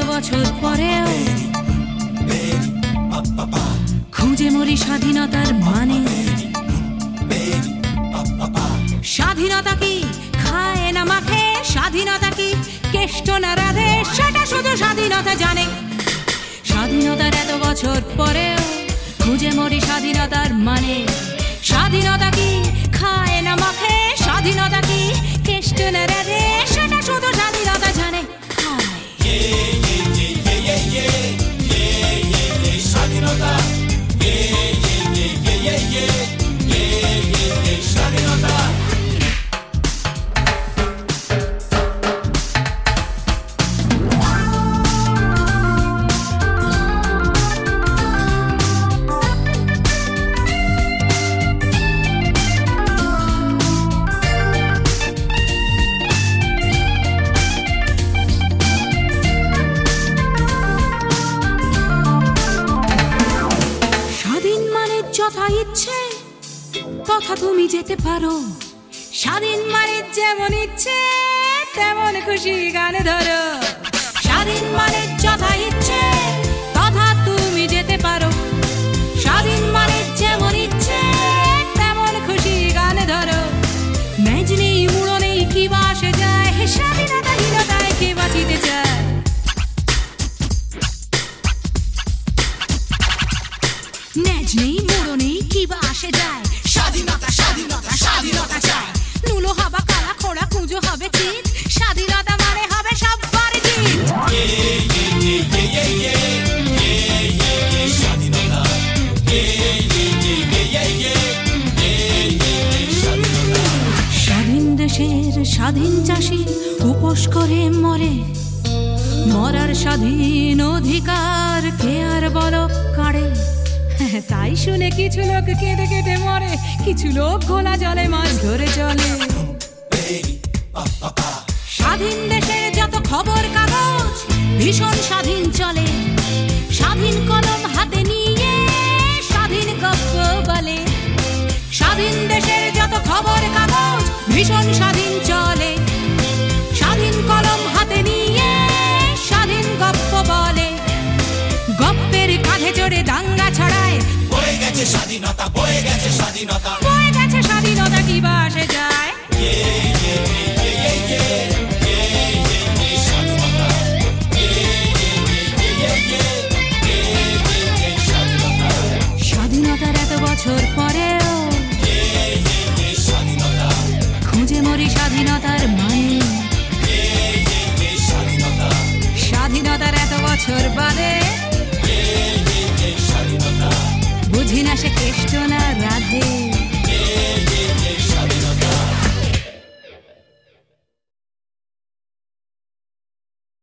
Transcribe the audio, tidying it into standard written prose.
বছর পরেও খুঁজে মরি স্বাধীনতার মানে। স্বাধীনতা কি খায় না মাখে, স্বাধীনতা কি কেষ্ট না রাধে, সেটা শুধু স্বাধীনতা জানে। স্বাধীনতার এত বছর পরেও খুঁজে মরি স্বাধীনতার মানে। স্বাধীনতা কি খায় না মাখে, স্বাধীনতা কি কেষ্ট না রাধে, সেটা শুধু স্বাধীনতা জানে। স্বাধীনতা স্বাধীনতা যথা ইচ্ছে তথা তুমি যেতে পারো, স্বাধীন মানে যেমন ইচ্ছে তেমন খুশি গানে ধরো। স্বাধীন মানে যথা ইচ্ছে তথা তুমি যেতে পারো, স্বাধীন মানে যেমন ইচ্ছে তেমন খুশি গানে ধরো। ন্যাজ নেই মূল্য নেই কি বাসে যায়, স্বাধীনতাহীনতায় কে বাঁচিতে চায়। ন্যাজ নেই মূল্য নেই কি বা আসে যায়, স্বাধীনতা স্বাধীনতা স্বাধীনতা চায়। নুলো হবা কালা খোড়া কুঁজো হবে চিত, স্বাধীনতা মানে হবে সবার জিত। স্বাধীন দেশের স্বাধীন চাষি উপোস করে মরে, মরার স্বাধীন অধিকার কে আর বলো কাড়ে। তাই শুনে কিছু লোক কেঁদে কেটে মরে, কিছু লোক ঘোলা জলে মাছ ধরে চলে। স্বাধীন দেশের যত খবর কাগজ ভীষণ স্বাধীন চলে, স্বাধীন কলম হাতে নিয়ে স্বাধীন গপ্প বলে। স্বাধীন দেশের যত খবর কাগজ ভীষণ স্বাধীন চলে, স্বাধীন কলম হাতে নিয়ে স্বাধীন গপ্প বলে। গপ্পের কাঁধে চড়ে দাঙ্গা ছড়ায়, বয়ে গেছে স্বাধীনতা বয়ে গেছে স্বাধীনতা, বয়ে গেছে স্বাধীনতা কি বা আসে যায়। স্বাধীনতার এত বছর পরেও খুঁজে মরি স্বাধীনতার মানে। স্বাধীনতার এত বছর বাদে বুঝি না সে কেষ্ট না রাধে।